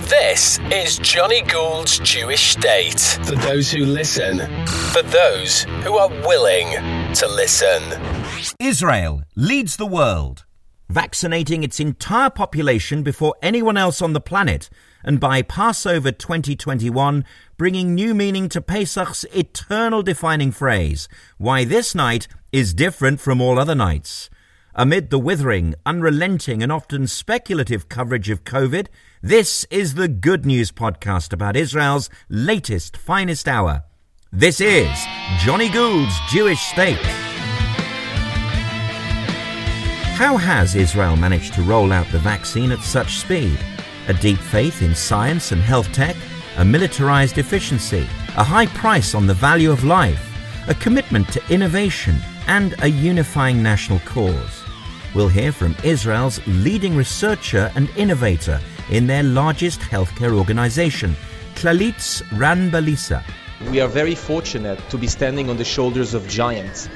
This is Johnny Gould's Jewish State. For those who listen. For those who are willing to listen. Israel leads the world, vaccinating its entire population before anyone else on the planet, and by Passover 2021, bringing new meaning to Pesach's eternal defining phrase, why this night is different from all other nights. Amid the withering, unrelenting and often speculative coverage of COVID, this is the Good News podcast about Israel's latest, finest hour. This is Johnny Gould's Jewish State. How has Israel managed to roll out the vaccine at such speed? A deep faith in science and health tech, a militarized efficiency, a high price on the value of life, a commitment to innovation, and a unifying national cause. We'll hear from Israel's leading researcher and innovator in their largest healthcare organization, Clalit Ran Balisa. We are very fortunate to be standing on the shoulders of giants.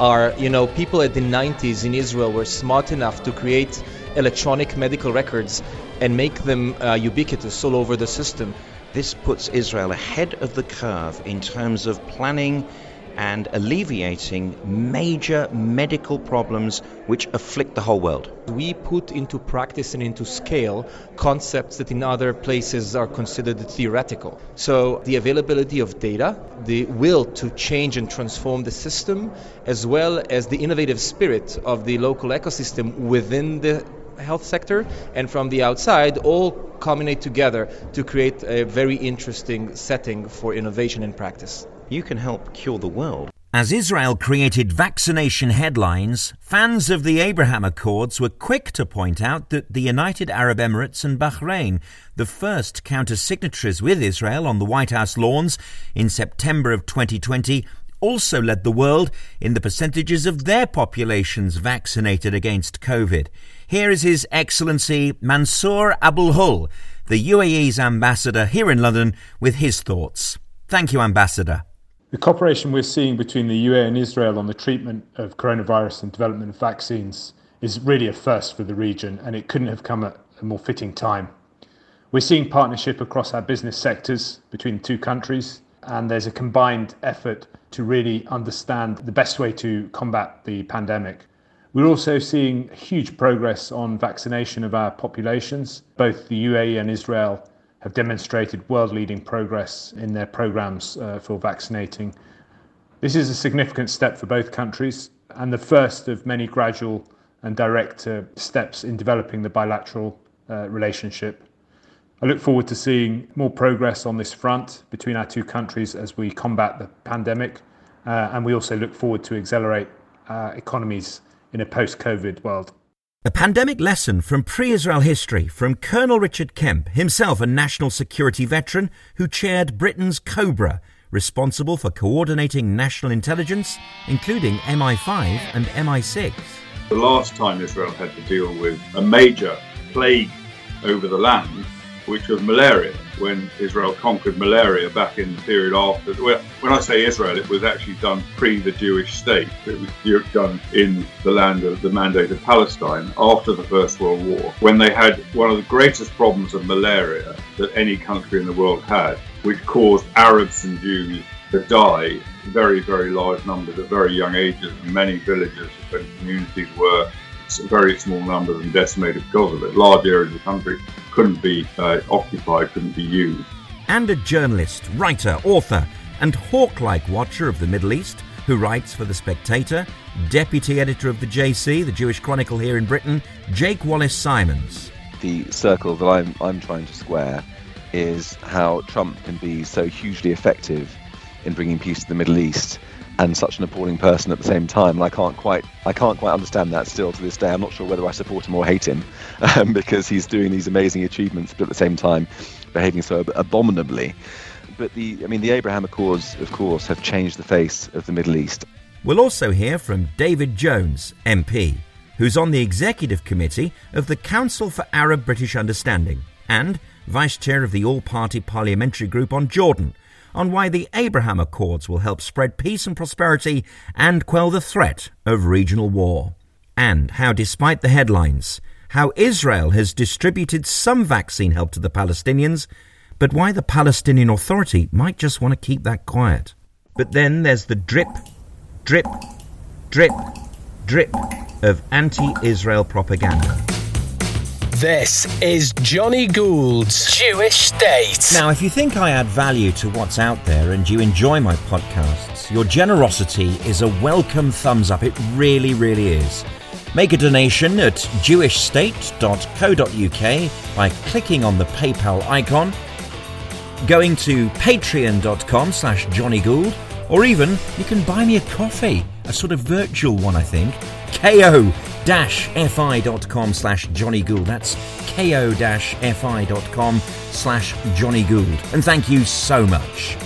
People at the 90s in Israel were smart enough to create electronic medical records and make them ubiquitous all over the system. This puts Israel ahead of the curve in terms of planning and alleviating major medical problems which afflict the whole world. We put into practice and into scale concepts that in other places are considered theoretical. So the availability of data, the will to change and transform the system, as well as the innovative spirit of the local ecosystem within the health sector and from the outside, all culminate together to create a very interesting setting for innovation and practice. You can help cure the world. As Israel created vaccination headlines, fans of the Abraham Accords were quick to point out that the United Arab Emirates and Bahrain, the first counter-signatories with Israel on the White House lawns in September of 2020, also led the world in the percentages of their populations vaccinated against COVID. Here is His Excellency Mansour Abulhul, the UAE's ambassador here in London, with his thoughts. Thank you, Ambassador. The cooperation we're seeing between the UAE and Israel on the treatment of coronavirus and development of vaccines is really a first for the region, and it couldn't have come at a more fitting time. We're seeing partnership across our business sectors between the two countries, and there's a combined effort to really understand the best way to combat the pandemic. We're also seeing huge progress on vaccination of our populations. Both the UAE and Israel have demonstrated world-leading progress in their programs for vaccinating. This is a significant step for both countries and the first of many gradual and direct steps in developing the bilateral relationship. I look forward to seeing more progress on this front between our two countries as we combat the pandemic, and we also look forward to accelerate economies in a post-COVID world. A pandemic lesson from pre-Israel history from Colonel Richard Kemp, himself a national security veteran who chaired Britain's COBRA, responsible for coordinating national intelligence, including MI5 and MI6. The last time Israel had to deal with a major plague over the land, which was malaria, when Israel conquered malaria back in the period after. Well, when I say Israel, it was actually done pre the Jewish state. It was done in the land of the Mandate of Palestine after the First World War, when they had one of the greatest problems of malaria that any country in the world had, which caused Arabs and Jews to die in very, very large numbers at very young ages. Many villages and communities were very small numbers and decimated because of it. Large areas of the country couldn't be occupied, couldn't be used. And a journalist, writer, author, and hawk-like watcher of the Middle East, who writes for The Spectator, deputy editor of the JC, the Jewish Chronicle here in Britain, Jake Wallace-Simons. The circle that I'm trying to square is how Trump can be so hugely effective in bringing peace to the Middle East and such an appalling person at the same time. And I can't quite understand that still to this day. I'm not sure whether I support him or hate him because he's doing these amazing achievements, but at the same time behaving so abominably. But the Abraham Accords, of course, have changed the face of the Middle East. We'll also hear from David Jones, MP, who's on the executive committee of the Council for Arab-British Understanding and vice chair of the all-party parliamentary group on Jordan, on why the Abraham Accords will help spread peace and prosperity and quell the threat of regional war. And how, despite the headlines, how Israel has distributed some vaccine help to the Palestinians, but why the Palestinian Authority might just want to keep that quiet. But then there's the drip, drip, drip, drip of anti-Israel propaganda. This is Johnny Gould's Jewish State. Now, if you think I add value to what's out there and you enjoy my podcasts, your generosity is a welcome thumbs up. It really, really is. Make a donation at jewishstate.co.uk by clicking on the PayPal icon, going to patreon.com/Johnny Gould, or even you can buy me a coffee, a sort of virtual one, I think, ko-fi.com/Johnny Gould. That's ko-fi.com/Johnny Gould. And thank you so much.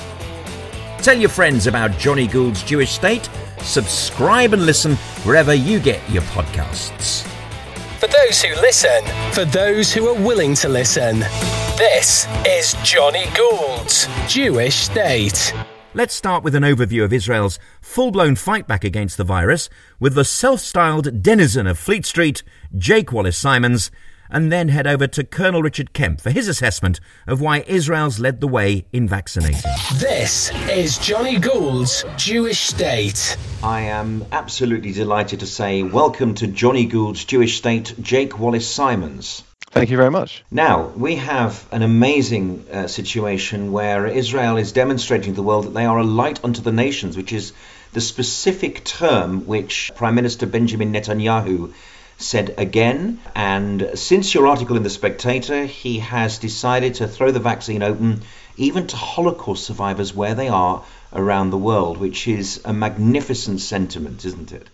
Tell your friends about Johnny Gould's Jewish State. Subscribe and listen wherever you get your podcasts. For those who listen, for those who are willing to listen, this is Johnny Gould's Jewish State. Let's start with an overview of Israel's full-blown fight back against the virus with the self-styled denizen of Fleet Street, Jake Wallace-Simons, and then head over to Colonel Richard Kemp for his assessment of why Israel's led the way in vaccinating. This is Johnny Gould's Jewish State. I am absolutely delighted to say welcome to Johnny Gould's Jewish State, Jake Wallace-Simons. Thank you very much. Now, we have an amazing situation where Israel is demonstrating to the world that they are a light unto the nations, which is the specific term which Prime Minister Benjamin Netanyahu said again. And since your article in The Spectator, he has decided to throw the vaccine open even to Holocaust survivors where they are around the world, which is a magnificent sentiment, isn't it?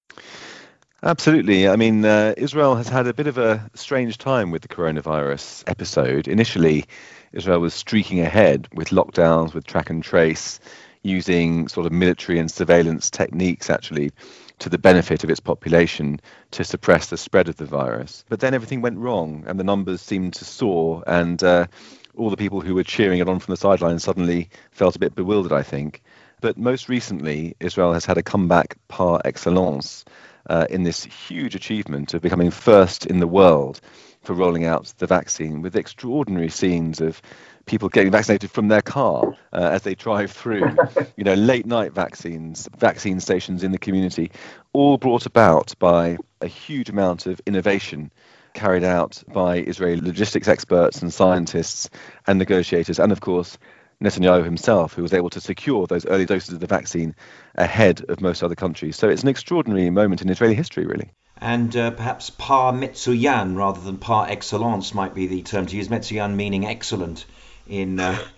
Absolutely. I mean, Israel has had a bit of a strange time with the coronavirus episode. Initially, Israel was streaking ahead with lockdowns, with track and trace, using sort of military and surveillance techniques, actually, to the benefit of its population to suppress the spread of the virus. But then everything went wrong and the numbers seemed to soar, and all the people who were cheering it on from the sidelines suddenly felt a bit bewildered, I think. But most recently, Israel has had a comeback par excellence in this huge achievement of becoming first in the world for rolling out the vaccine, with extraordinary scenes of people getting vaccinated from their car as they drive through, late night vaccine stations in the community, all brought about by a huge amount of innovation carried out by Israeli logistics experts and scientists and negotiators, and of course Netanyahu himself, who was able to secure those early doses of the vaccine ahead of most other countries. So it's an extraordinary moment in Israeli history, really. And perhaps par metzuyan rather than par excellence might be the term to use. Metzuyan meaning excellent in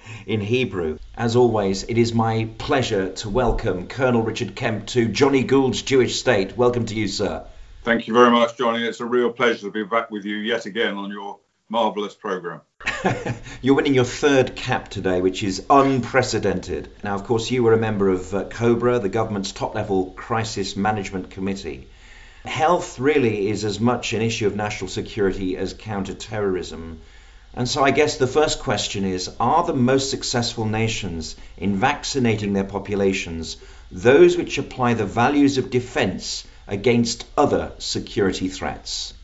Hebrew. As always, it is my pleasure to welcome Colonel Richard Kemp to Johnny Gould's Jewish State. Welcome to you, sir. Thank you very much, Johnny. It's a real pleasure to be back with you yet again on your marvellous programme. You're winning your third cap today, which is unprecedented. Now, of course, you were a member of COBRA, the government's top-level crisis management committee. Health really is as much an issue of national security as counter-terrorism. And so I guess the first question is, are the most successful nations in vaccinating their populations those which apply the values of defence against other security threats?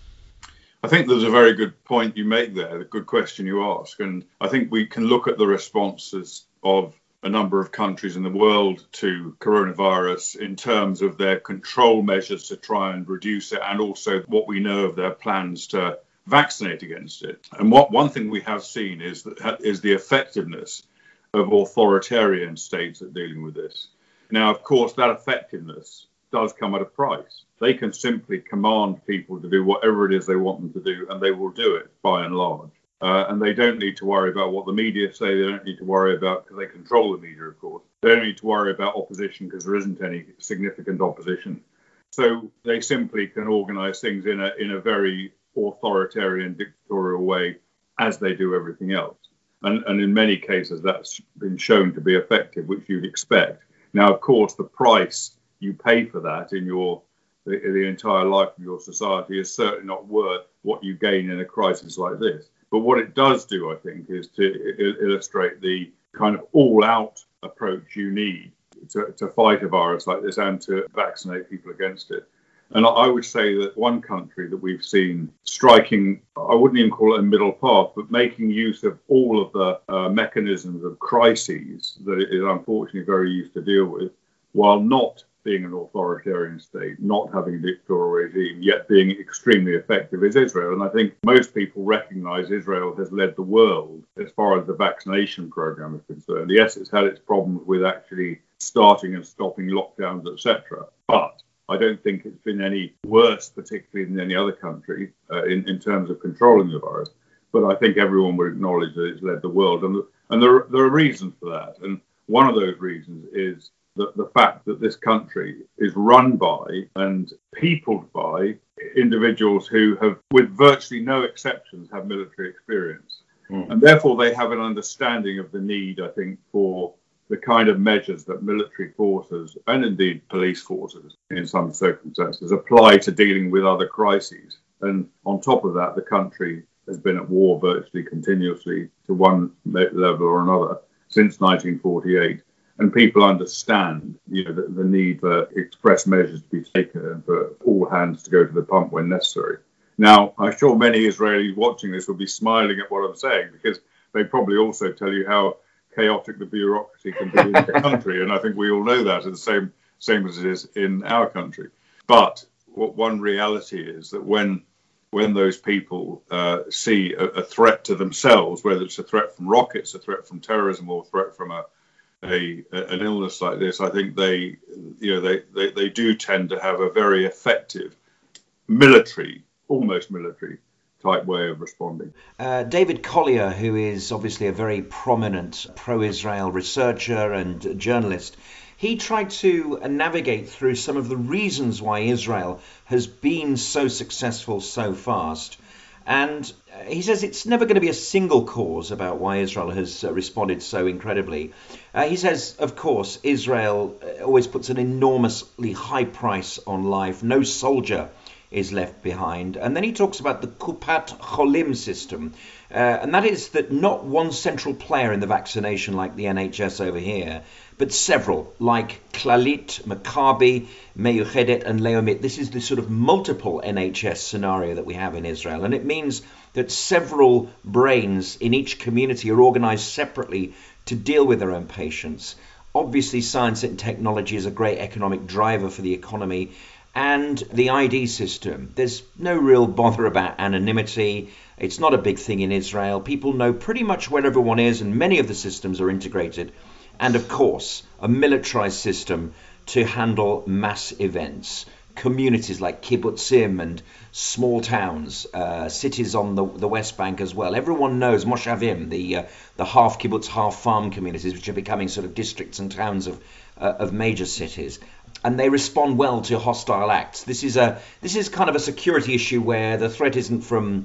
I think there's a very good point you make there, a good question you ask. And I think we can look at the responses of a number of countries in the world to coronavirus in terms of their control measures to try and reduce it, and also what we know of their plans to vaccinate against it. And one thing we have seen is the effectiveness of authoritarian states at dealing with this. Now, of course, that effectiveness does come at a price. They can simply command people to do whatever it is they want them to do, and they will do it by and large. And they don't need to worry about what the media say. They don't need to worry about, because they control the media, of course. They don't need to worry about opposition because there isn't any significant opposition. So they simply can organise things in a very authoritarian, dictatorial way, as they do everything else. And in many cases, that's been shown to be effective, which you'd expect. Now, of course, the price you pay for that in the entire life of your society is certainly not worth what you gain in a crisis like this. But what it does do, I think, is to illustrate the kind of all-out approach you need to fight a virus like this and to vaccinate people against it. And I would say that one country that we've seen striking, I wouldn't even call it a middle path, but making use of all of the mechanisms of crises that it is unfortunately very used to deal with, while not being an authoritarian state, not having a dictatorial regime, yet being extremely effective, is Israel. And I think most people recognize Israel has led the world as far as the vaccination program is concerned. Yes, it's had its problems with actually starting and stopping lockdowns, etc. But I don't think it's been any worse, particularly than any other country, in terms of controlling the virus. But I think everyone would acknowledge that it's led the world. And there are reasons for that. And one of those reasons is the fact that this country is run by and peopled by individuals who have, with virtually no exceptions, have military experience. And therefore, they have an understanding of the need, I think, for the kind of measures that military forces and indeed police forces in some circumstances apply to dealing with other crises. And on top of that, the country has been at war virtually continuously to one level or another since 1948. And people understand, the need for express measures to be taken and for all hands to go to the pump when necessary. Now, I'm sure many Israelis watching this will be smiling at what I'm saying, because they probably also tell you how chaotic the bureaucracy can be in the country. And I think we all know that, the same as it is in our country. But what one reality is that when those people see a threat to themselves, whether it's a threat from rockets, a threat from terrorism, or a threat from an illness like this, I think they do tend to have a very effective almost military type way of responding. David Collier, who is obviously a very prominent pro-Israel researcher and journalist, he tried to navigate through some of the reasons why Israel has been so successful so fast. And he says it's never going to be a single cause about why Israel has responded so incredibly. He says, of course, Israel always puts an enormously high price on life. No soldier is left behind. And then he talks about the Kupat Cholim system. And that is that not one central player in the vaccination like the NHS over here, but several, like Clalit, Maccabi, Meyuchedet and Leomit. This is the sort of multiple NHS scenario that we have in Israel. And it means that several brains in each community are organized separately to deal with their own patients. Obviously, science and technology is a great economic driver for the economy. And the ID system, there's no real bother about anonymity. It's not a big thing in Israel. People know pretty much where everyone is, and many of the systems are integrated. And of course, a militarized system to handle mass events. Communities like kibbutzim and small towns, cities on the West Bank as well. Everyone knows moshavim, the half kibbutz, half farm communities, which are becoming sort of districts and towns of major cities. And they respond well to hostile acts. This is kind of a security issue where the threat isn't from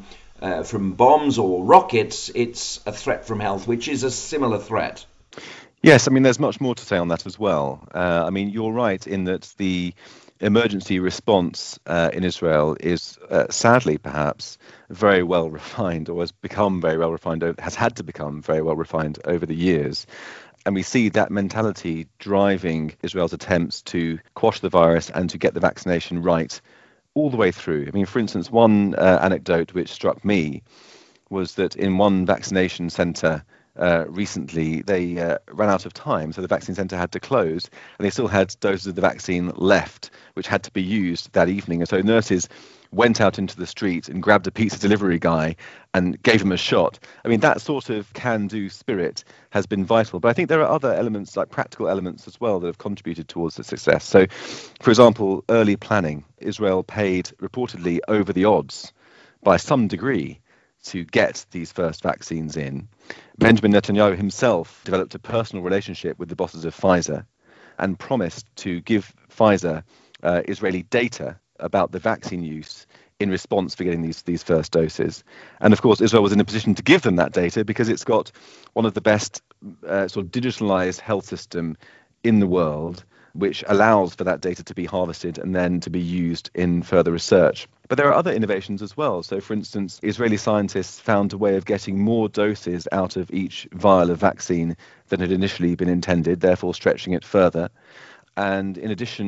bombs or rockets. It's a threat from health, which is a similar threat. Yes, I mean, there's much more to say on that as well. I mean, you're right in that the emergency response in Israel is sadly, perhaps, very well refined, or has become very well refined, has had to become very well refined over the years. And we see that mentality driving Israel's attempts to quash the virus and to get the vaccination right all the way through. I mean, for instance, one anecdote which struck me was that in one vaccination centre recently, they ran out of time, so the vaccine centre had to close, and they still had doses of the vaccine left, which had to be used that evening. And so nurses went out into the street and grabbed a pizza delivery guy and gave him a shot. I mean, that sort of can-do spirit has been vital. But I think there are other elements, like practical elements as well, that have contributed towards the success. So, for example, early planning. Israel paid reportedly over the odds by some degree to get these first vaccines in. Benjamin Netanyahu himself developed a personal relationship with the bosses of Pfizer and promised to give Pfizer Israeli data about the vaccine use in response for getting these first doses. And of course, Israel was in a position to give them that data because it's got one of the best sort of digitalized health system in the world, which allows for that data to be harvested and then to be used in further research. But there are other innovations as well. So, for instance, Israeli scientists found a way of getting more doses out of each vial of vaccine than had initially been intended, therefore stretching it further. And in addition,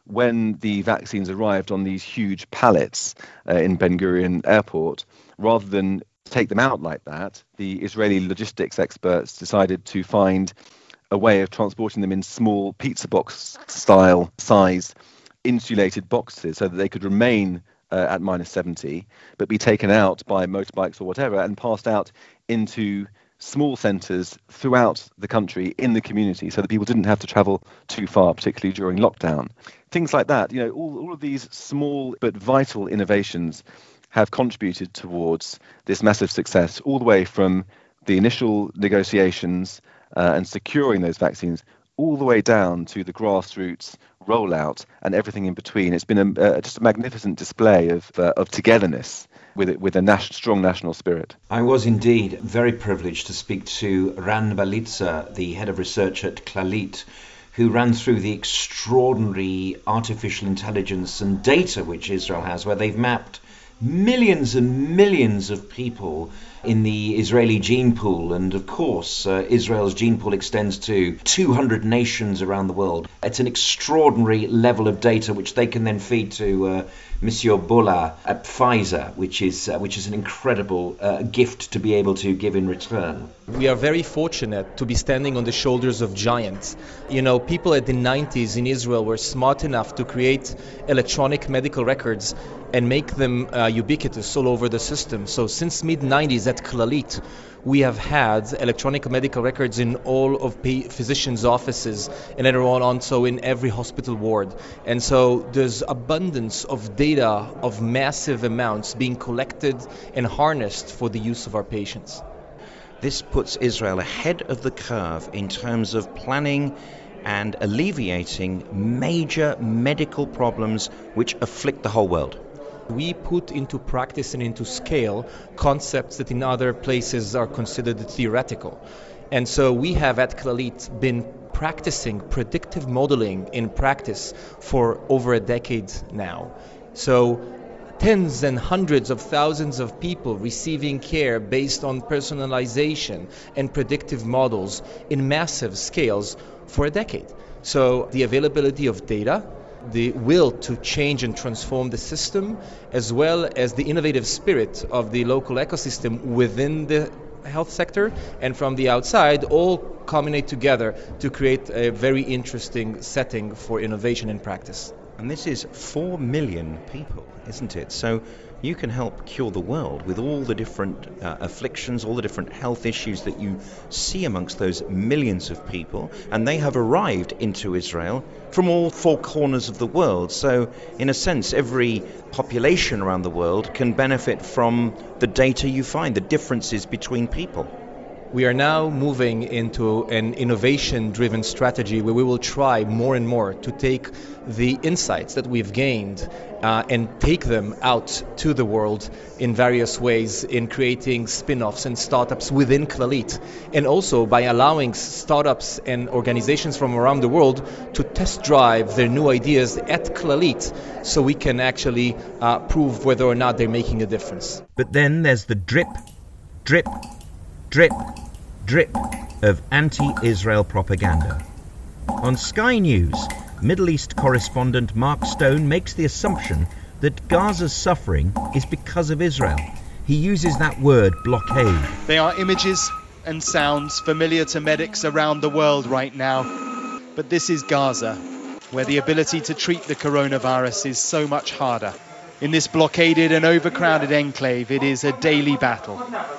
when the vaccines arrived on these huge pallets in Ben Gurion Airport, rather than take them out like that, the Israeli logistics experts decided to find a way of transporting them in small pizza box style size insulated boxes so that they could remain at minus 70, but be taken out by motorbikes or whatever and passed out into small centres throughout the country in the community so that people didn't have to travel too far, particularly during lockdown. Things like that, all of these small but vital innovations have contributed towards this massive success, all the way from the initial negotiations and securing those vaccines, all the way down to the grassroots rollout and everything in between. It's been just a magnificent display of togetherness with a strong national spirit. I was indeed very privileged to speak to Ran Balitza, the head of research at Clalit, who ran through the extraordinary artificial intelligence and data which Israel has, where they've mapped millions and millions of people in the Israeli gene pool. And of course, Israel's gene pool extends to 200 nations around the world. It's an extraordinary level of data which they can then feed to Monsieur Bola at Pfizer, which is an incredible gift to be able to give in return. We are very fortunate to be standing on the shoulders of giants. People at the 90s in Israel were smart enough to create electronic medical records and make them ubiquitous all over the system. So since mid-90s at Clalit, we have had electronic medical records in all of physicians' offices and everyone also in every hospital ward. And so there's abundance of data of massive amounts being collected and harnessed for the use of our patients. This puts Israel ahead of the curve in terms of planning and alleviating major medical problems which afflict the whole world. We put into practice and into scale concepts that in other places are considered theoretical. And so we have at Clalit been practicing predictive modeling in practice for over a decade now. So tens and hundreds of thousands of people receiving care based on personalization and predictive models in massive scales for a decade. So the availability of data, the will to change and transform the system, as well as the innovative spirit of the local ecosystem within the health sector and from the outside, all culminate together to create a very interesting setting for innovation and practice. And this is 4 million people, isn't it? So you can help cure the world with all the different afflictions, all the different health issues that you see amongst those millions of people. And they have arrived into Israel from all 4 corners of the world. So in a sense, every population around the world can benefit from the data you find, the differences between people. We are now moving into an innovation-driven strategy where we will try more and more to take the insights that we've gained and take them out to the world in various ways, in creating spin-offs and startups within Clalit, and also by allowing startups and organizations from around the world to test drive their new ideas at Clalit so we can actually prove whether or not they're making a difference. But then there's the drip, drip, drip, drip of anti-Israel propaganda. On Sky News, Middle East correspondent Mark Stone makes the assumption that Gaza's suffering is because of Israel. He uses that word, blockade. They are images and sounds familiar to medics around the world right now. But this is Gaza, where the ability to treat the coronavirus is so much harder. In this blockaded and overcrowded enclave, it is a daily battle.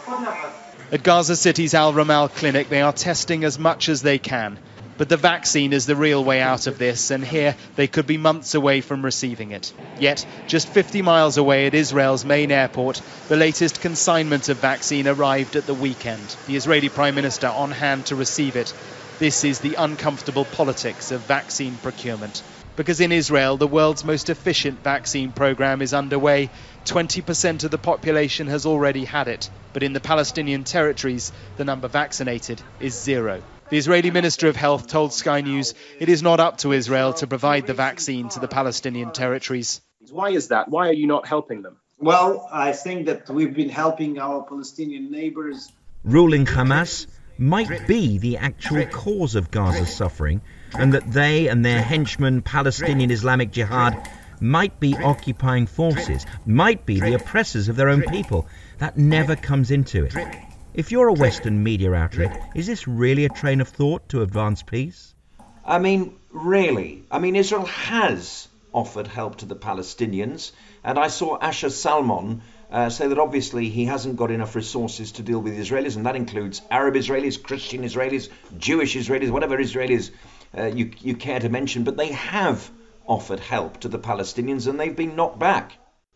At Gaza City's Al Ramal clinic, they are testing as much as they can. But the vaccine is the real way out of this, and here they could be months away from receiving it. Yet, just 50 miles away at Israel's main airport, the latest consignment of vaccine arrived at the weekend. The Israeli Prime Minister on hand to receive it. This is the uncomfortable politics of vaccine procurement. Because in Israel, the world's most efficient vaccine program is underway. 20% of the population has already had it. But in the Palestinian territories, the number vaccinated is 0. The Israeli Minister of Health told Sky News it is not up to Israel to provide the vaccine to the Palestinian territories. Why is that? Why are you not helping them? Well, I think that we've been helping our Palestinian neighbors. Ruling Hamas, might be the actual cause of Gaza's suffering, and that they and their henchmen, Palestinian Islamic Jihad, might be occupying forces, might be the oppressors of their own people. That never comes into it. If you're a Western media outlet, is this really a train of thought to advance peace? I mean, really? I mean, Israel has offered help to the Palestinians, and I saw Asher Salmon say that obviously he hasn't got enough resources to deal with Israelis, and that includes Arab Israelis, Christian Israelis, Jewish Israelis, whatever Israelis you care to mention, but they have offered help to the Palestinians and they've been knocked back.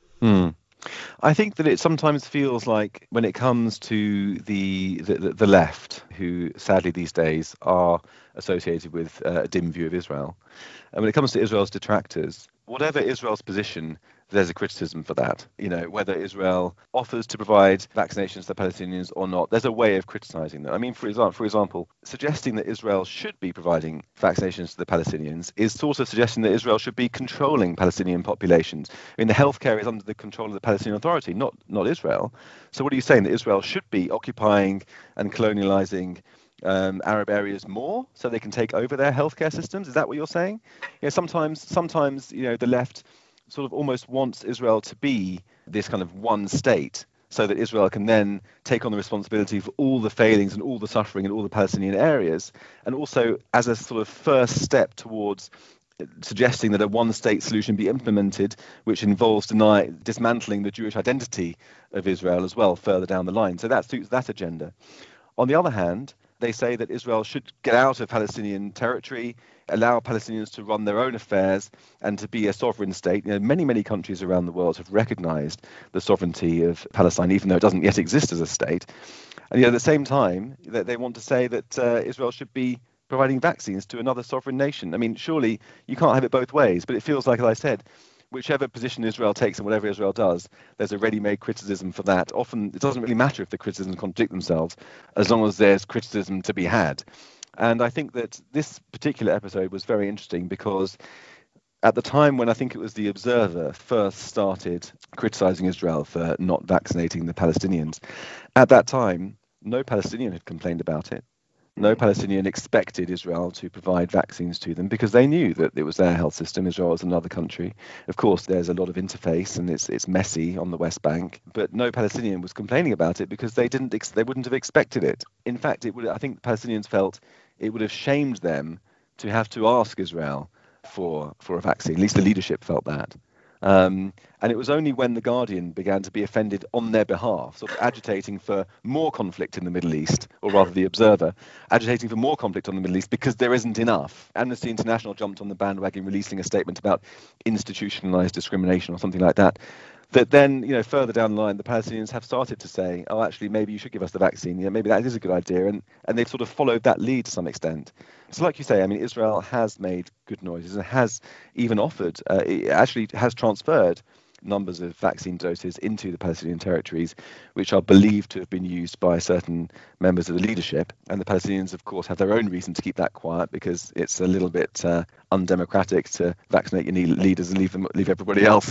I think that it sometimes feels like when it comes to the left, who sadly these days are associated with a dim view of Israel, and when it comes to Israel's detractors, whatever Israel's position, there's a criticism for that. You know, whether Israel offers to provide vaccinations to the Palestinians or not, there's a way of criticizing them. I mean, for example, suggesting that Israel should be providing vaccinations to the Palestinians is sort of suggesting that Israel should be controlling Palestinian populations. I mean, the healthcare is under the control of the Palestinian Authority, not Israel. So what are you saying, that Israel should be occupying and colonializing Arab areas more so they can take over their healthcare systems? Is that what you're saying? You know, sometimes you know, the left sort of almost wants Israel to be this kind of one state so that Israel can then take on the responsibility for all the failings and all the suffering in all the Palestinian areas, and also as a sort of first step towards suggesting that a one-state solution be implemented, which involves dismantling the Jewish identity of Israel as well further down the line. So that suits that agenda. On the other hand, they say that Israel should get out of Palestinian territory, allow Palestinians to run their own affairs and to be a sovereign state. You know, many countries around the world have recognized the sovereignty of Palestine, even though it doesn't yet exist as a state. And at the same time, they want to say that Israel should be providing vaccines to another sovereign nation. I mean, surely you can't have it both ways, but it feels like, as I said, whichever position Israel takes and whatever Israel does, there's a ready-made criticism for that. Often it doesn't really matter if the criticisms contradict themselves, as long as there's criticism to be had. And I think that this particular episode was very interesting because at the time when I think it was The Observer first started criticizing Israel for not vaccinating the Palestinians, at that time, no Palestinian had complained about it. No Palestinian expected Israel to provide vaccines to them because they knew that it was their health system. Israel was another country. Of course, there's a lot of interface and it's messy on the West Bank, but no Palestinian was complaining about it because they wouldn't have expected it. In fact, I think the Palestinians felt it would have shamed them to have to ask Israel for a vaccine. At least the leadership felt that. And it was only when The Guardian began to be offended on their behalf, sort of agitating for more conflict in the Middle East, or rather The Observer, agitating for more conflict on the Middle East because there isn't enough. Amnesty International jumped on the bandwagon, releasing a statement about institutionalized discrimination or something like that. That then, further down the line, the Palestinians have started to say, oh, actually, maybe you should give us the vaccine. Maybe that is a good idea. And they've sort of followed that lead to some extent. So like you say, I mean, Israel has made good noises and has even offered, it actually has transferred numbers of vaccine doses into the Palestinian territories, which are believed to have been used by certain members of the leadership. And the Palestinians, of course, have their own reason to keep that quiet because it's a little bit undemocratic to vaccinate your leaders and leave everybody else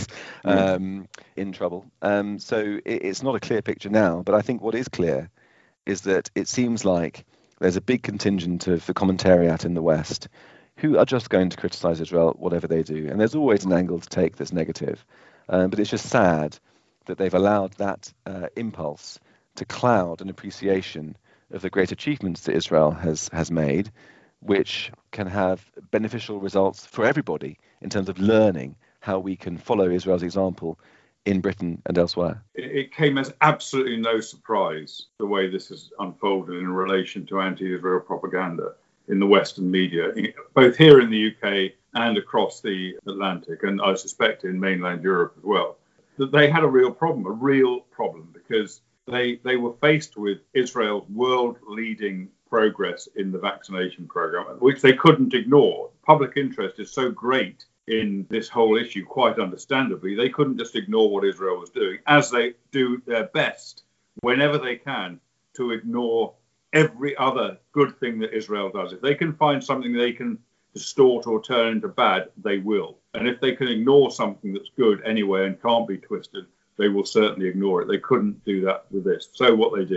in trouble. So it's not a clear picture now, but I think what is clear is that it seems like there's a big contingent of the commentariat in the West who are just going to criticize Israel, whatever they do. And there's always an angle to take that's negative. But it's just sad that they've allowed that impulse to cloud an appreciation of the great achievements that Israel has made, which can have beneficial results for everybody in terms of learning how we can follow Israel's example in Britain and elsewhere. It came as absolutely no surprise the way this has unfolded in relation to anti-Israel propaganda in the Western media, both here in the UK and across the Atlantic, and I suspect in mainland Europe as well, that they had a real problem, because they were faced with Israel's world-leading progress in the vaccination program, which they couldn't ignore. Public interest is so great in this whole issue, quite understandably. They couldn't just ignore what Israel was doing, as they do their best whenever they can to ignore every other good thing that Israel does. If they can find something they can distort or turn into bad, they will. And if they can ignore something that's good anyway and can't be twisted, they will certainly ignore it. They couldn't do that with this. So what they did,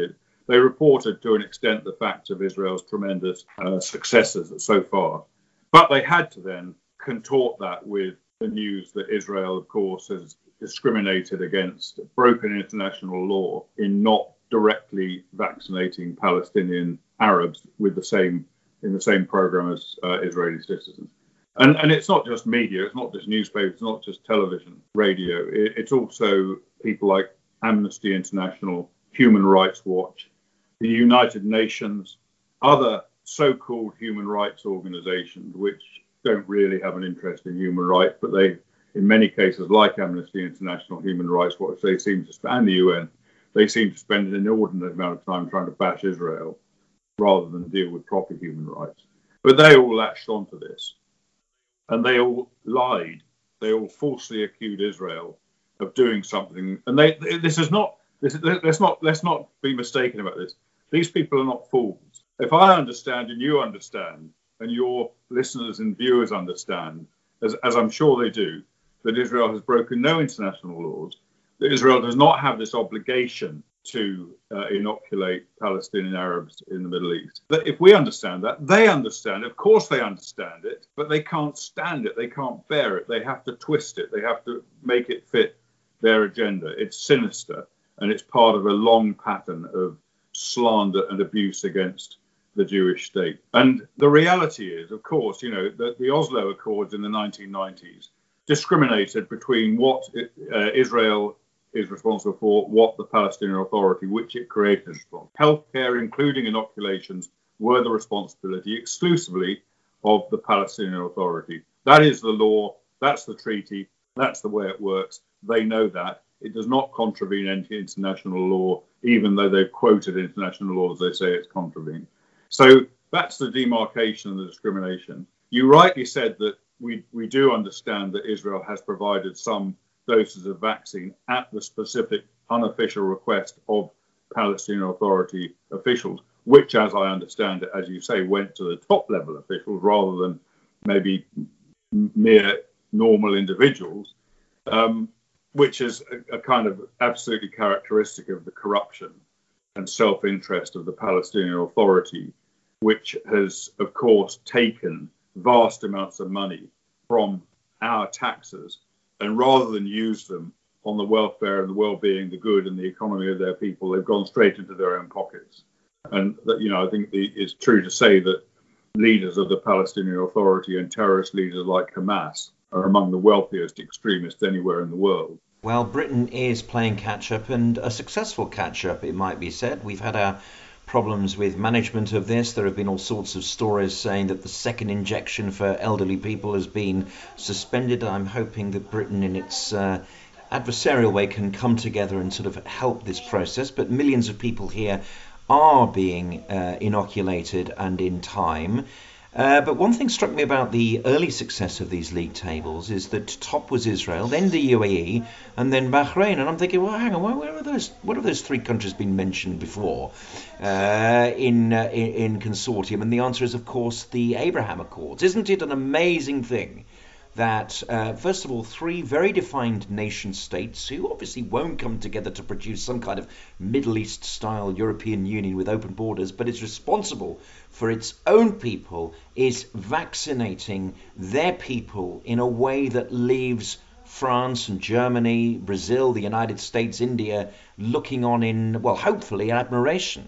They reported to an extent the facts of Israel's tremendous successes so far. But they had to then contort that with the news that Israel, of course, has discriminated against, broken international law in not directly vaccinating Palestinian Arabs in the same program as Israeli citizens. And it's not just media, it's not just newspapers, it's not just television, radio. It's also people like Amnesty International, Human Rights Watch, the United Nations, other so-called human rights organizations, which don't really have an interest in human rights, but they, in many cases, like Amnesty International, Human Rights Watch, and the UN, they seem to spend an inordinate amount of time trying to bash Israel rather than deal with proper human rights. But they all latched onto this, and they all lied. They all falsely accused Israel of doing something. And let's not be mistaken about this. These people are not fools. If I understand and you understand, and your listeners and viewers understand, as I'm sure they do, that Israel has broken no international laws, that Israel does not have this obligation to inoculate Palestinian Arabs in the Middle East. But if we understand that, they understand it. Of course they understand it, but they can't stand it. They can't bear it. They have to twist it. They have to make it fit their agenda. It's sinister, and it's part of a long pattern of slander and abuse against the Jewish state. And the reality is, of course, that the Oslo Accords in the 1990s discriminated between what Israel is responsible for, what the Palestinian Authority, which it created, is responsible for. Healthcare, including inoculations, were the responsibility exclusively of the Palestinian Authority. That is the law, that's the treaty, that's the way it works. They know that. It does not contravene any international law, even though they've quoted international laws, they say it's contravened. So that's the demarcation and the discrimination. You rightly said that we do understand that Israel has provided some doses of vaccine at the specific unofficial request of Palestinian Authority officials, which, as I understand it, as you say, went to the top level officials rather than maybe mere normal individuals, which is a kind of absolutely characteristic of the corruption and self-interest of the Palestinian Authority, which has, of course, taken vast amounts of money from our taxes, and rather than use them on the welfare and the well-being, the good and the economy of their people, they've gone straight into their own pockets. And that, I think it's true to say that leaders of the Palestinian Authority and terrorist leaders like Hamas are among the wealthiest extremists anywhere in the world. Well, Britain is playing catch-up, and a successful catch-up, it might be said. We've had our problems with management of this. There have been all sorts of stories saying that the second injection for elderly people has been suspended. I'm hoping that Britain, in its adversarial way, can come together and sort of help this process. But millions of people here are being inoculated and in time. But one thing struck me about the early success of these league tables is that top was Israel, then the UAE, and then Bahrain. And I'm thinking, well, hang on, what have those three countries been mentioned before in consortium? And the answer is, of course, the Abraham Accords. Isn't it an amazing thing that, first of all, three very defined nation states, who obviously won't come together to produce some kind of Middle East-style European Union with open borders, but is responsible for its own people, is vaccinating their people in a way that leaves France and Germany, Brazil, the United States, India, looking on in, well, hopefully, admiration.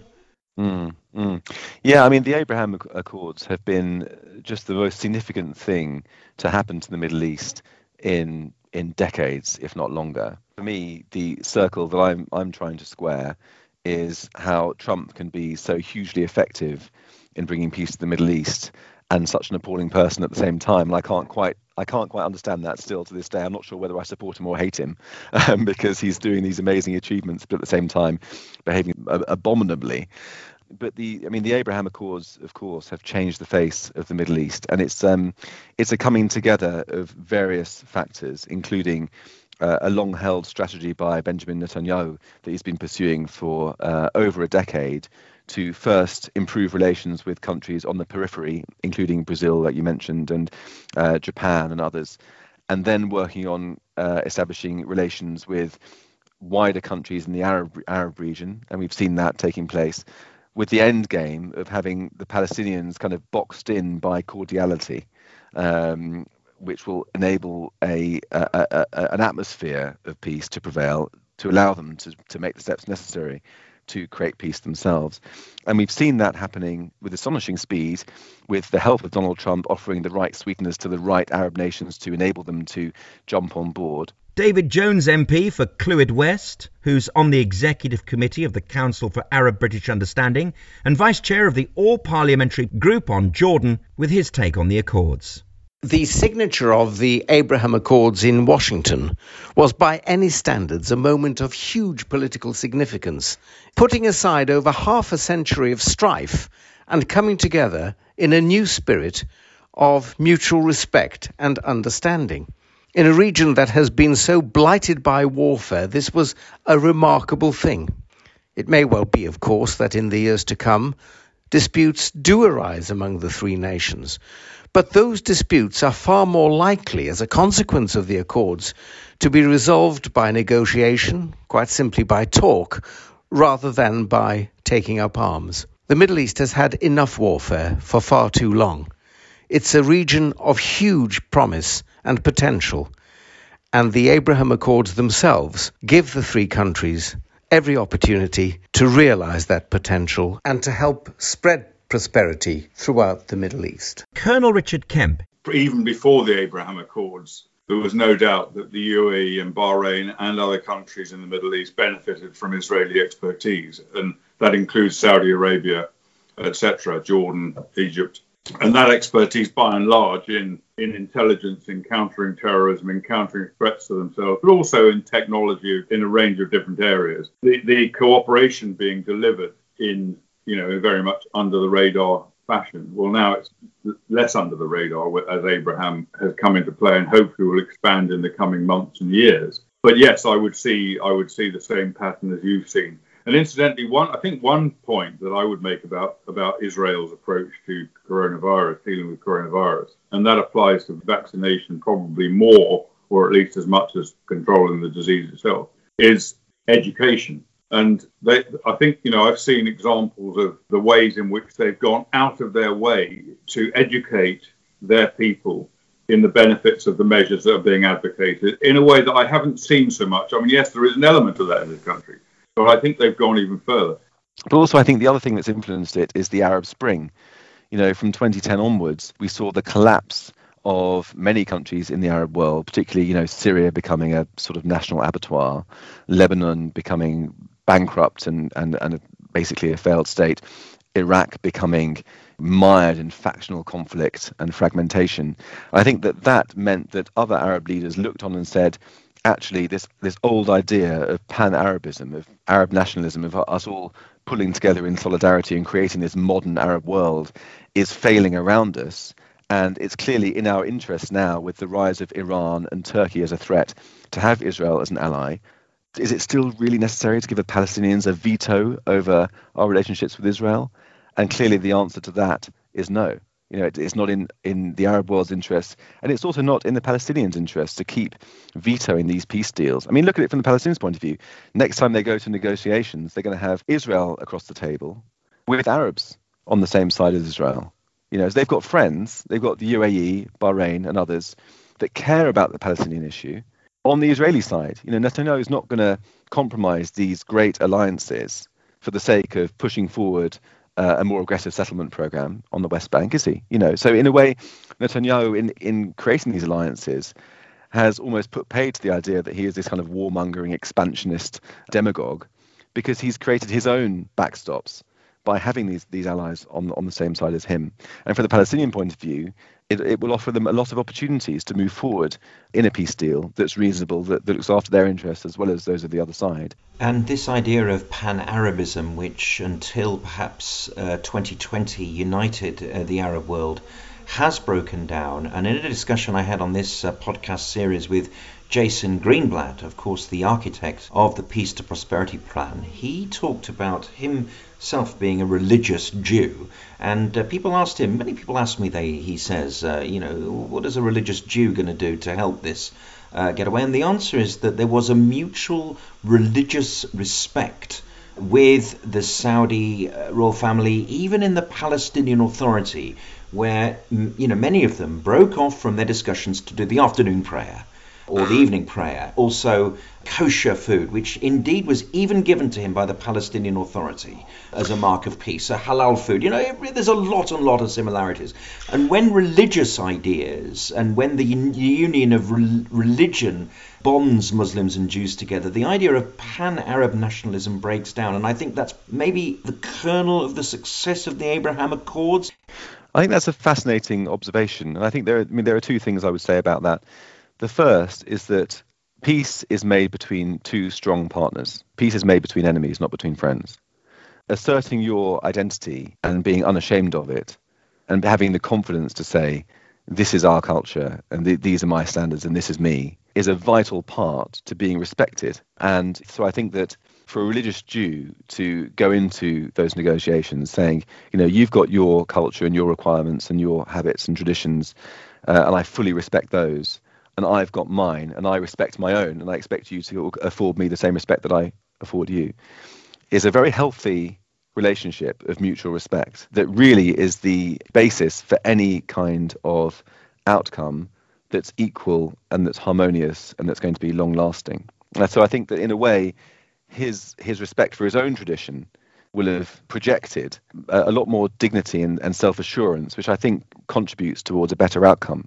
Yeah, I mean, the Abraham Accords have been just the most significant thing to happen to the Middle East in decades, if not longer. For me, the circle that I'm trying to square is how Trump can be so hugely effective in bringing peace to the Middle East and such an appalling person at the same time. And I can't quite understand that still to this day. I'm not sure whether I support him or hate him because he's doing these amazing achievements, but at the same time behaving abominably. But the Abraham Accords, of course, have changed the face of the Middle East, and it's a coming together of various factors, including a long-held strategy by Benjamin Netanyahu that he's been pursuing for over a decade to first improve relations with countries on the periphery, including Brazil, like you mentioned, and Japan and others, and then working on establishing relations with wider countries in the Arab region, and we've seen that taking place, with the end game of having the Palestinians kind of boxed in by cordiality, which will enable an atmosphere of peace to prevail, to allow them to make the steps necessary to create peace themselves. And we've seen that happening with astonishing speed, with the help of Donald Trump offering the right sweeteners to the right Arab nations to enable them to jump on board. David Jones MP for Clwyd West, who's on the Executive Committee of the Council for Arab-British Understanding and Vice Chair of the All-Parliamentary Group on Jordan, with his take on the Accords. The signature of the Abraham Accords in Washington was by any standards a moment of huge political significance, putting aside over half a century of strife and coming together in a new spirit of mutual respect and understanding. In a region that has been so blighted by warfare, this was a remarkable thing. It may well be, of course, that in the years to come, disputes do arise among the three nations. But those disputes are far more likely, as a consequence of the Accords, to be resolved by negotiation, quite simply by talk, rather than by taking up arms. The Middle East has had enough warfare for far too long. It's a region of huge promise and potential, and the Abraham Accords themselves give the three countries every opportunity to realize that potential and to help spread prosperity throughout the Middle East. Colonel Richard Kemp. Even before the Abraham Accords, there was no doubt that the UAE and Bahrain and other countries in the Middle East benefited from Israeli expertise, and that includes Saudi Arabia, etc., Jordan, Egypt. And that expertise, by and large, in intelligence, in countering terrorism, in countering threats to themselves, but also in technology in a range of different areas. The cooperation being delivered in, very much under the radar fashion. Well, now it's less under the radar as Abraham has come into play and hopefully will expand in the coming months and years. But yes, I would see the same pattern as you've seen. And incidentally, one point that I would make about Israel's approach to coronavirus, dealing with coronavirus, and that applies to vaccination probably more, or at least as much as controlling the disease itself, is education. And I think I've seen examples of the ways in which they've gone out of their way to educate their people in the benefits of the measures that are being advocated in a way that I haven't seen so much. I mean, yes, there is an element of that in this country, but I think they've gone even further. But also, I think the other thing that's influenced it is the Arab Spring. From 2010 onwards, we saw the collapse of many countries in the Arab world, particularly, Syria becoming a sort of national abattoir, Lebanon becoming bankrupt and basically a failed state, Iraq becoming mired in factional conflict and fragmentation. I think that meant that other Arab leaders looked on and said, actually, this old idea of pan-Arabism, of Arab nationalism, of us all pulling together in solidarity and creating this modern Arab world is failing around us. And it's clearly in our interest now, with the rise of Iran and Turkey as a threat, to have Israel as an ally. Is it still really necessary to give the Palestinians a veto over our relationships with Israel? And clearly the answer to that is no. It's not in the Arab world's interest, and it's also not in the Palestinians' interest to keep vetoing these peace deals. I mean, look at it from the Palestinians' point of view. Next time they go to negotiations, they're going to have Israel across the table with Arabs on the same side as Israel. So they've got friends, they've got the UAE, Bahrain and others that care about the Palestinian issue. On the Israeli side, Netanyahu is not going to compromise these great alliances for the sake of pushing forward a more aggressive settlement program on the West Bank, is he? So in a way, Netanyahu, in creating these alliances, has almost put paid to the idea that he is this kind of warmongering expansionist demagogue, because he's created his own backstops by having these allies on the same side as him. And from the Palestinian point of view, it will offer them a lot of opportunities to move forward in a peace deal that's reasonable, that looks after their interests as well as those of the other side. And this idea of pan-Arabism, which until perhaps 2020 united the Arab world, has broken down. And in a discussion I had on this podcast series with Jason Greenblatt, of course, the architect of the Peace to Prosperity Plan, he talked about himself being a religious Jew. And people asked him, many people asked me, he says, what is a religious Jew going to do to help this get away? And the answer is that there was a mutual religious respect with the Saudi royal family, even in the Palestinian Authority, where many of them broke off from their discussions to do the afternoon prayer or the evening prayer. Also kosher food, which indeed was even given to him by the Palestinian Authority as a mark of peace, a halal food. There's a lot of similarities. And when religious ideas and when the union of religion bonds Muslims and Jews together, the idea of pan-Arab nationalism breaks down. And I think that's maybe the kernel of the success of the Abraham Accords. I think that's a fascinating observation. And I think there are two things I would say about that. The first is that peace is made between two strong partners. Peace is made between enemies, not between friends. Asserting your identity and being unashamed of it and having the confidence to say, this is our culture and these are my standards and this is me, is a vital part to being respected. And so I think that for a religious Jew to go into those negotiations saying, you've got your culture and your requirements and your habits and traditions, and I fully respect those, and I've got mine, and I respect my own, and I expect you to afford me the same respect that I afford you, is a very healthy relationship of mutual respect that really is the basis for any kind of outcome that's equal and that's harmonious and that's going to be long-lasting. So I think that in a way, his respect for his own tradition will have projected a lot more dignity and self-assurance, which I think contributes towards a better outcome.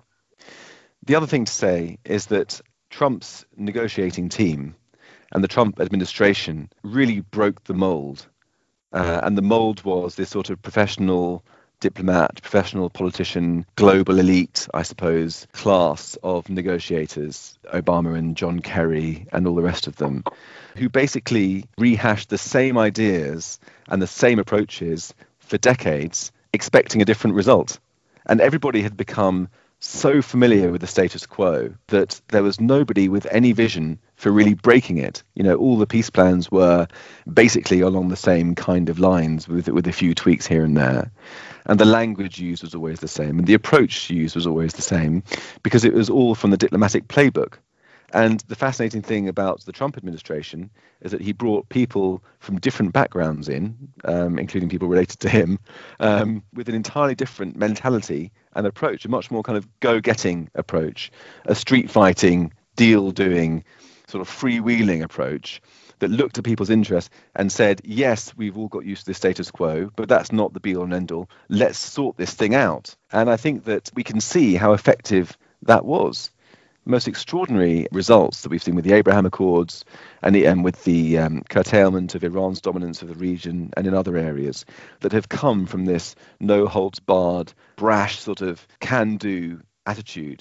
The other thing to say is that Trump's negotiating team and the Trump administration really broke the mold. And the mold was this sort of professional diplomat, professional politician, global elite, I suppose, class of negotiators, Obama and John Kerry and all the rest of them, who basically rehashed the same ideas and the same approaches for decades, expecting a different result. And everybody had become so familiar with the status quo that there was nobody with any vision for really breaking it. All the peace plans were basically along the same kind of lines with a few tweaks here and there. And the language used was always the same. And the approach used was always the same because it was all from the diplomatic playbook. And the fascinating thing about the Trump administration is that he brought people from different backgrounds in, including people related to him, with an entirely different mentality and approach, a much more kind of go-getting approach, a street-fighting, deal-doing, sort of freewheeling approach that looked at people's interests and said, yes, we've all got used to the status quo, but that's not the be-all and end-all. Let's sort this thing out. And I think that we can see how effective that was. Most extraordinary results that we've seen with the Abraham Accords and with the curtailment of Iran's dominance of the region and in other areas that have come from this no-holds-barred, brash sort of can-do attitude.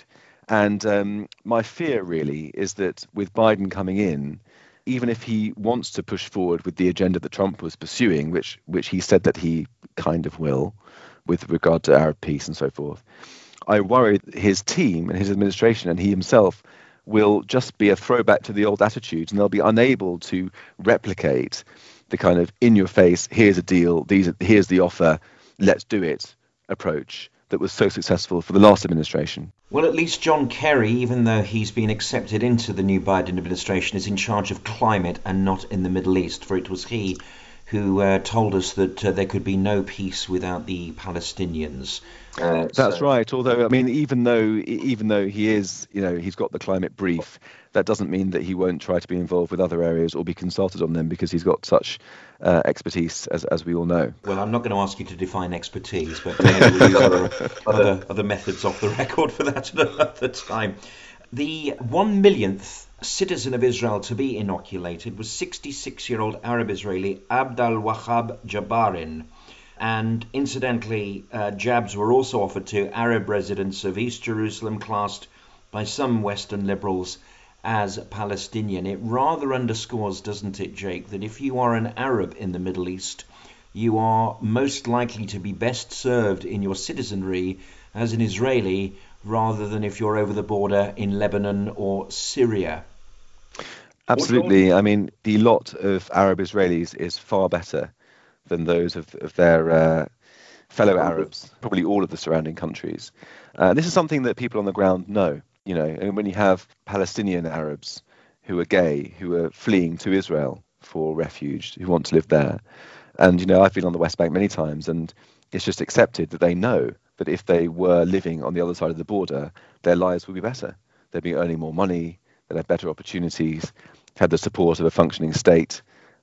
And my fear really is that with Biden coming in, even if he wants to push forward with the agenda that Trump was pursuing, which he said that he kind of will with regard to Arab peace and so forth, I worry that his team and his administration and he himself will just be a throwback to the old attitudes, and they'll be unable to replicate the kind of in-your-face, here's a deal, here's the offer, let's do it approach that was so successful for the last administration. Well, at least John Kerry, even though he's been accepted into the new Biden administration, is in charge of climate and not in the Middle East, for it was he who told us that there could be no peace without the Palestinians. That's right. Although, I mean, even though he is, he's got the climate brief, that doesn't mean that he won't try to be involved with other areas or be consulted on them because he's got such expertise, as we all know. Well, I'm not going to ask you to define expertise, but we'll use other methods off the record for that at another time. The 1 millionth citizen of Israel to be inoculated was 66-year-old Arab Israeli Abdel Wahab Jabarin. And incidentally, jabs were also offered to Arab residents of East Jerusalem, classed by some Western liberals as Palestinian. It rather underscores, doesn't it, Jake, that if you are an Arab in the Middle East, you are most likely to be best served in your citizenry as an Israeli rather than if you're over the border in Lebanon or Syria. Absolutely. I mean, the lot of Arab Israelis is far better than those of their fellow Arabs, probably all of the surrounding countries. This is something that people on the ground know. And when you have Palestinian Arabs who are gay, who are fleeing to Israel for refuge, who want to live there. And, I've been on the West Bank many times, and it's just accepted that they know that if they were living on the other side of the border, their lives would be better. They'd be earning more money, they'd have better opportunities, had the support of a functioning state.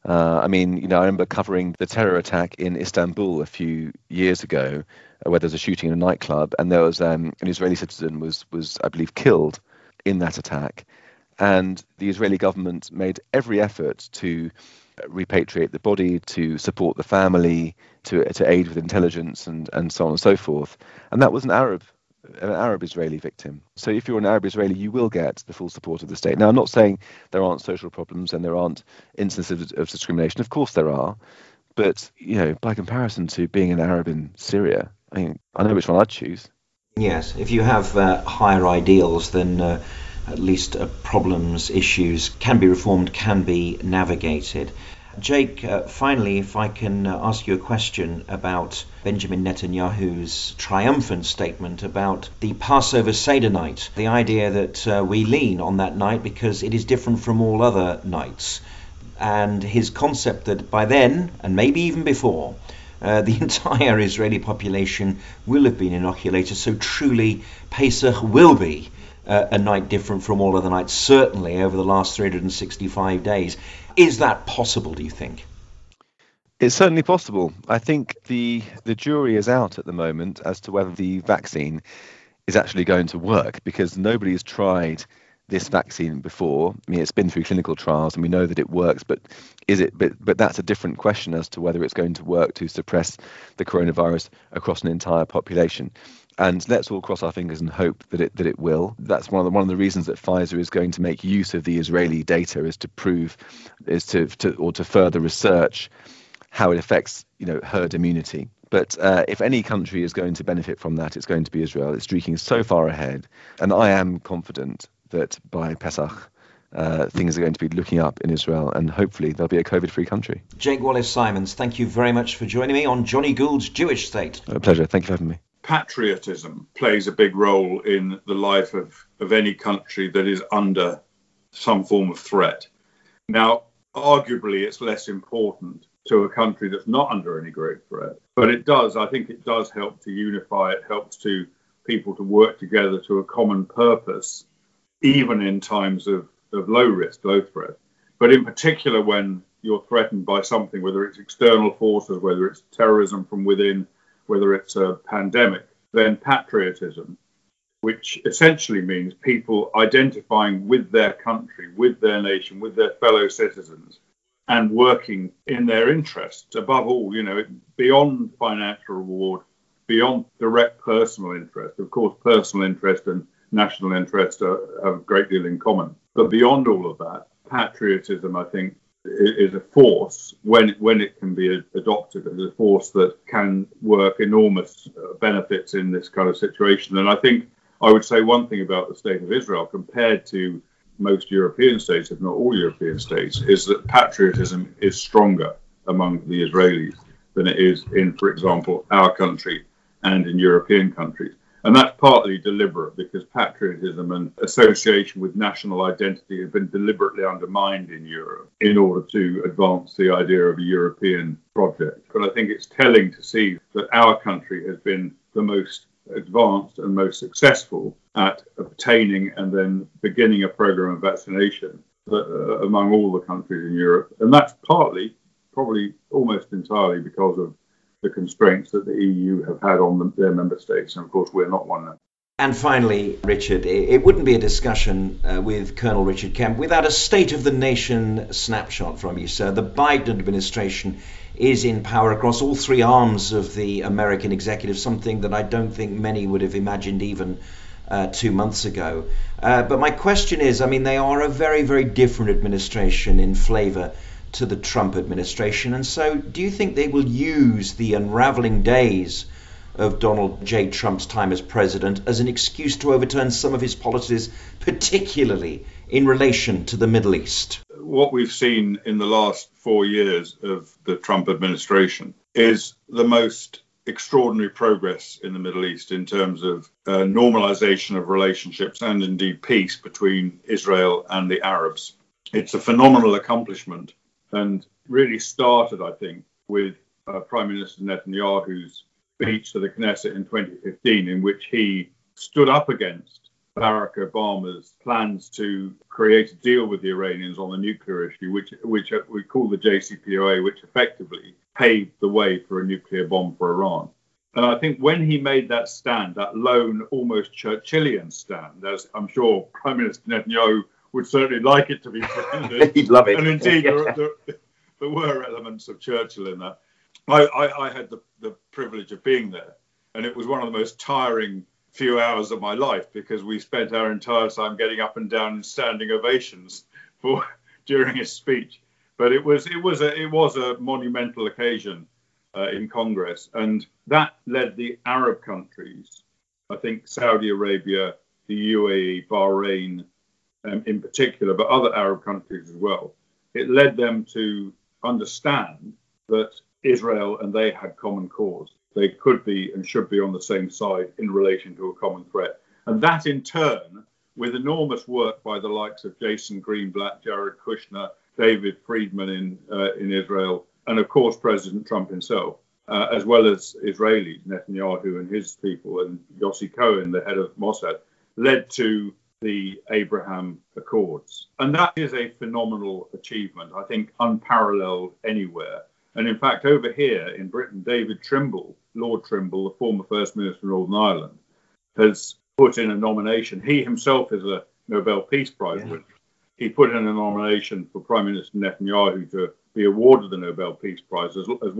I remember covering the terror attack in Istanbul a few years ago, where there was a shooting in a nightclub, and there was an Israeli citizen was I believe killed in that attack, and the Israeli government made every effort to repatriate the body, to support the family, to aid with intelligence and so on and so forth. And that was an Arab Israeli victim. So if you're an Arab Israeli, you will get the full support of the state. Now, I'm not saying there aren't social problems and there aren't instances of discrimination. Of course there are. But, by comparison to being an Arab in Syria, I know which one I'd choose. Yes, if you have higher ideals, then at least problems, issues can be reformed, can be navigated. Jake, finally, if I can ask you a question about Benjamin Netanyahu's triumphant statement about the Passover Seder night, the idea that we lean on that night because it is different from all other nights, and his concept that by then, and maybe even before, the entire Israeli population will have been inoculated, so truly Pesach will be a night different from all other nights, certainly over the last 365 days. Is that possible, do you think? It's certainly possible. I think the jury is out at the moment as to whether the vaccine is actually going to work, because nobody has tried this vaccine before. It's been through clinical trials and we know that it works, but that's a different question as to whether it's going to work to suppress the coronavirus across an entire population. And let's all cross our fingers and hope that it will. That's one of the reasons that Pfizer is going to make use of the Israeli data, is to further research how it affects herd immunity. But if any country is going to benefit from that, it's going to be Israel. It's streaking so far ahead, and I am confident that by Pesach, things are going to be looking up in Israel, and hopefully there'll be a COVID-free country. Jake Wallace-Simons, thank you very much for joining me on Johnny Gould's Jewish State. A pleasure. Thank you for having me. Patriotism plays a big role in the life of any country that is under some form of threat. Now, arguably, it's less important to a country that's not under any great threat, but I think it does help to unify. It helps to people to work together to a common purpose, even in times of low risk, low threat. But in particular, when you're threatened by something, whether it's external forces, whether it's terrorism from within, whether it's a pandemic, then patriotism, which essentially means people identifying with their country, with their nation, with their fellow citizens, and working in their interests. Above all, beyond financial reward, beyond direct personal interest. Of course, personal interest and national interest have a great deal in common. But beyond all of that, patriotism, I think, is a force when it can be adopted as a force that can work enormous benefits in this kind of situation. And I think I would say one thing about the state of Israel compared to most European states, if not all European states, is that patriotism is stronger among the Israelis than it is in, for example, our country and in European countries. And that's partly deliberate, because patriotism and association with national identity have been deliberately undermined in Europe in order to advance the idea of a European project. But I think it's telling to see that our country has been the most advanced and most successful at obtaining and then beginning a program of vaccination among all the countries in Europe. And that's partly, probably almost entirely, because of the constraints that the EU have had on their member states. And of course, we're not one now. And finally, Richard, it wouldn't be a discussion with Colonel Richard Kemp without a State of the Nation snapshot from you, sir. The Biden administration is in power across all three arms of the American executive, something that I don't think many would have imagined even 2 months ago. But my question is, they are a very, very different administration in flavour to the Trump administration. And so do you think they will use the unravelling days of Donald J. Trump's time as president as an excuse to overturn some of his policies, particularly in relation to the Middle East? What we've seen in the last 4 years of the Trump administration is the most extraordinary progress in the Middle East in terms of normalization of relationships and indeed peace between Israel and the Arabs. It's a phenomenal accomplishment and really started, I think, with Prime Minister Netanyahu's speech to the Knesset in 2015, in which he stood up against Barack Obama's plans to create a deal with the Iranians on the nuclear issue, which we call the JCPOA, which effectively paved the way for a nuclear bomb for Iran. And I think when he made that stand, that lone, almost Churchillian stand, as I'm sure Prime Minister Netanyahu would certainly like it to be presented. He'd love it. And indeed, there were elements of Churchill in that. I had the privilege of being there, and it was one of the most tiring few hours of my life, because we spent our entire time getting up and down in standing ovations during his speech. But it was a monumental occasion in Congress, and that led the Arab countries, I think Saudi Arabia, the UAE, Bahrain in particular, but other Arab countries as well. It led them to understand that Israel and they had common cause. They could be and should be on the same side in relation to a common threat. And that in turn, with enormous work by the likes of Jason Greenblatt, Jared Kushner, David Friedman in Israel, and of course President Trump himself, as well as Israelis, Netanyahu and his people, and Yossi Cohen, the head of Mossad, led to the Abraham Accords. And that is a phenomenal achievement, I think unparalleled anywhere. And in fact, over here in Britain, David Trimble, Lord Trimble, the former First Minister of Northern Ireland, has put in a nomination. He himself is a Nobel Peace Prize winner. He put in a nomination for Prime Minister Netanyahu to be awarded the Nobel Peace Prize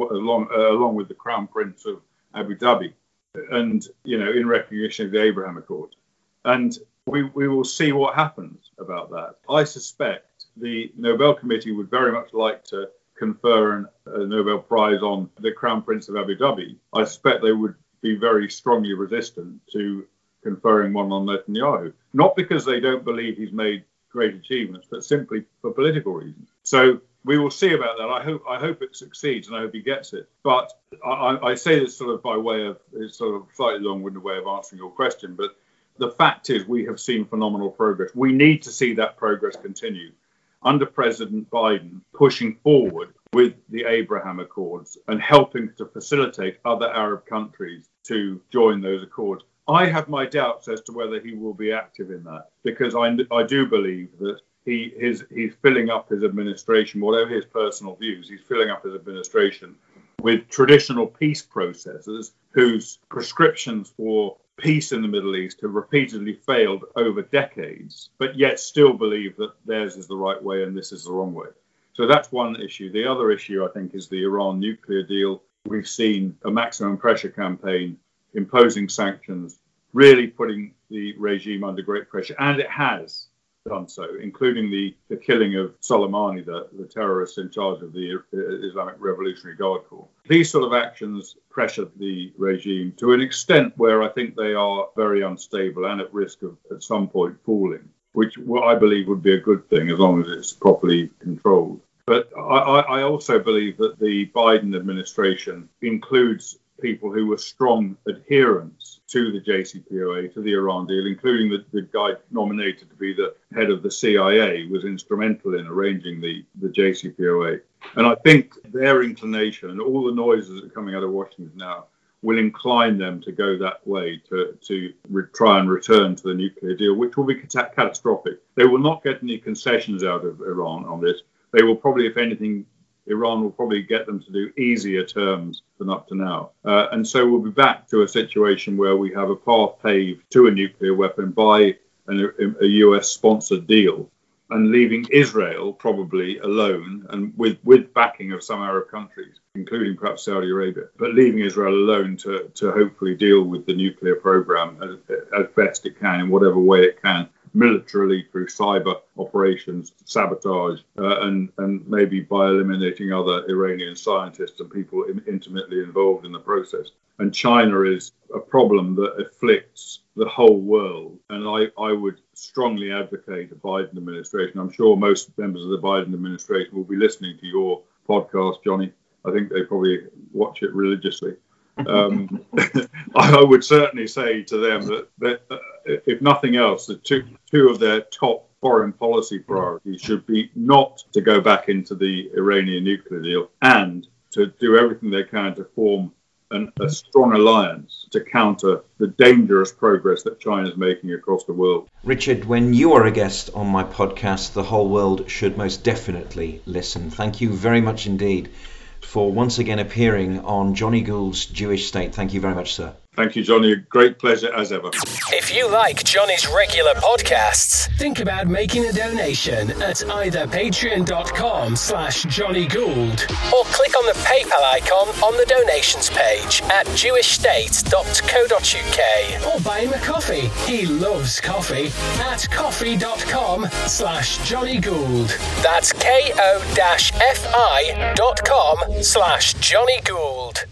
along with the Crown Prince of Abu Dhabi, and in recognition of the Abraham Accords. And we will see what happens about that. I suspect the Nobel Committee would very much like to confer a Nobel Prize on the Crown Prince of Abu Dhabi. I suspect they would be very strongly resistant to conferring one on Netanyahu, not because they don't believe he's made great achievements, but simply for political reasons. So we will see about that. I hope it succeeds, and I hope he gets it. But I say this sort of by way of, it's sort of slightly long-winded way of answering your question, but the fact is we have seen phenomenal progress. We need to see that progress continue under President Biden, pushing forward with the Abraham Accords and helping to facilitate other Arab countries to join those accords. I have my doubts as to whether he will be active in that, because I do believe that he's filling up his administration, whatever his personal views, he's filling up his administration with traditional peace processors whose prescriptions for peace in the Middle East have repeatedly failed over decades, but yet still believe that theirs is the right way and this is the wrong way. So that's one issue. The other issue, I think, is the Iran nuclear deal. We've seen a maximum pressure campaign imposing sanctions, really putting the regime under great pressure, and it has done so, including the killing of Soleimani, the terrorist in charge of the Islamic Revolutionary Guard Corps. These sort of actions pressured the regime to an extent where I think they are very unstable and at risk of at some point falling, which I believe would be a good thing as long as it's properly controlled. But I also believe that the Biden administration includes people who were strong adherents to the JCPOA, to the Iran deal, including the guy nominated to be the head of the CIA, was instrumental in arranging the JCPOA. And I think their inclination and all the noises that are coming out of Washington now will incline them to go that way, to try and return to the nuclear deal, which will be catastrophic. They will not get any concessions out of Iran on this. They will probably, if anything, Iran will probably get them to do easier terms than up to now. And so we'll be back to a situation where we have a path paved to a nuclear weapon by a US-sponsored deal, and leaving Israel probably alone, and with backing of some Arab countries, including perhaps Saudi Arabia, but leaving Israel alone to hopefully deal with the nuclear program as best it can, in whatever way it can, militarily, through cyber operations, sabotage, and maybe by eliminating other Iranian scientists and people intimately involved in the process. And China is a problem that afflicts the whole world. And I would strongly advocate a Biden administration. I'm sure most members of the Biden administration will be listening to your podcast, Johnny. I think they probably watch it religiously. I would certainly say to them that if nothing else, the two of their top foreign policy priorities should be not to go back into the Iranian nuclear deal and to do everything they can to form a strong alliance to counter the dangerous progress that China is making across the world. Richard, when you are a guest on my podcast, the whole world should most definitely listen. Thank you very much indeed for once again appearing on Johnny Gould's Jewish State. Thank you very much, sir. Thank you, Johnny. A great pleasure as ever. If you like Johnny's regular podcasts, think about making a donation at either patreon.com/Johnny Gould or click on the PayPal icon on the donations page at jewishstate.co.uk or buy him a coffee. He loves coffee at coffee.com/Johnny Gould. That's ko-fi.com/Johnny Gould.